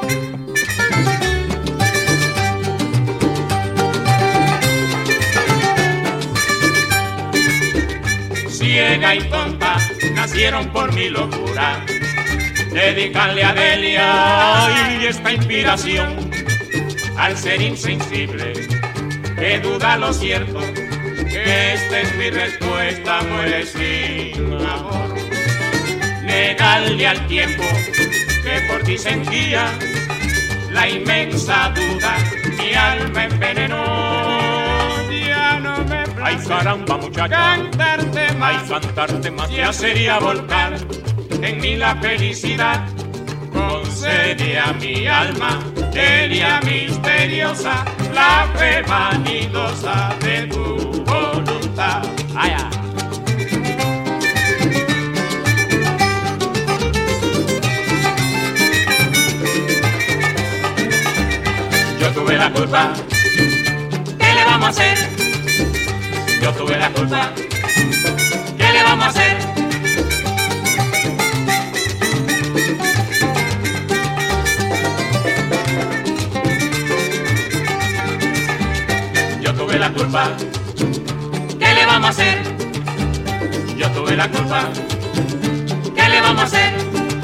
Ciega y tonta nacieron por mi locura. Dedicarle a Delia y esta inspiración al ser insensible que duda lo cierto, que esta es mi respuesta, muere sin amor. Negarle al tiempo que por ti sentía la inmensa duda, mi alma envenenó. Ya no me place, ay caramba muchacha, cantarte más, ay cantarte más, ya sería volcar en mí la felicidad. Concede a mi alma, Delia misteriosa, la fe vanidosa de tu voluntad. Ay, ay. Yo tuve la culpa, ¿qué le vamos a hacer? Yo tuve la culpa, ¿qué le vamos a hacer? Yo tuve la culpa, ¿qué le vamos a hacer? Yo tuve la culpa, ¿qué le vamos a hacer?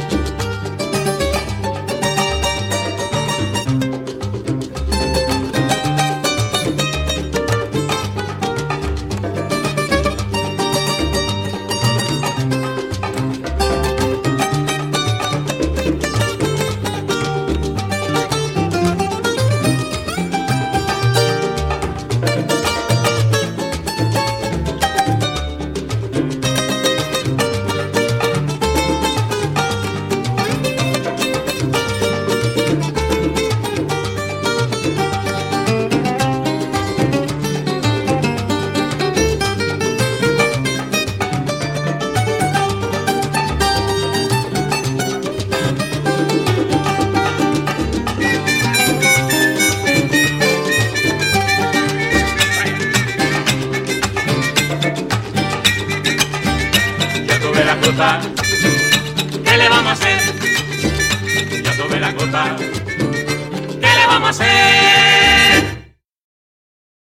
¿Qué le vamos a hacer? Yo tuve la culpa, ¿qué le vamos a hacer?